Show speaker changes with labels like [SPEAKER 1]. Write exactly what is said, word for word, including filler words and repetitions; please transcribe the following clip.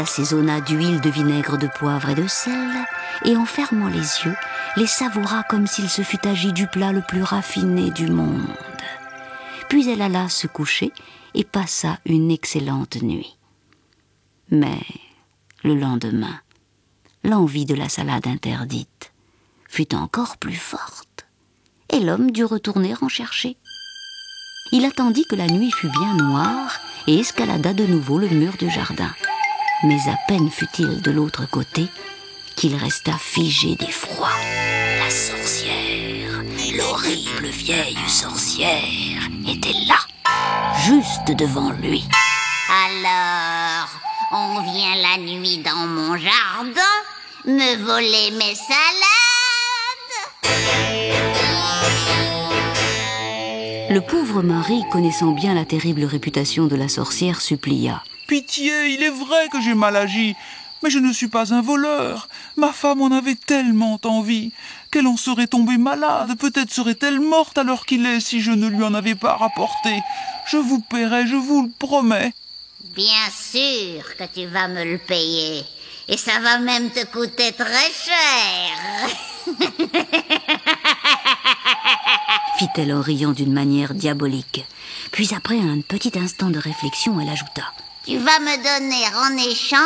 [SPEAKER 1] assaisonna d'huile, de vinaigre, de poivre et de sel, et en fermant les yeux, les savoura comme s'il se fût agi du plat le plus raffiné du monde. Puis elle alla se coucher et passa une excellente nuit. Mais le lendemain, l'envie de la salade interdite fut encore plus forte, et l'homme dut retourner en chercher. Il attendit que la nuit fût bien noire et escalada de nouveau le mur du jardin. Mais à peine fut-il de l'autre côté qu'il resta figé d'effroi. La sorcière, l'horrible vieille sorcière, était là, juste devant lui.
[SPEAKER 2] Alors, on vient la nuit dans mon jardin me voler mes salades?
[SPEAKER 1] Le pauvre mari, connaissant bien la terrible réputation de la sorcière, supplia.
[SPEAKER 3] Pitié, il est vrai que j'ai mal agi, mais je ne suis pas un voleur. Ma femme en avait tellement envie qu'elle en serait tombée malade. Peut-être serait-elle morte à l'heure qu'il est si je ne lui en avais pas rapporté. Je vous paierai, je vous le promets.
[SPEAKER 2] Bien sûr que tu vas me le payer. Et ça va même te coûter très cher.
[SPEAKER 1] Fit-elle en riant d'une manière diabolique. Puis après un petit instant de réflexion, elle ajouta.
[SPEAKER 2] Tu vas me donner en échange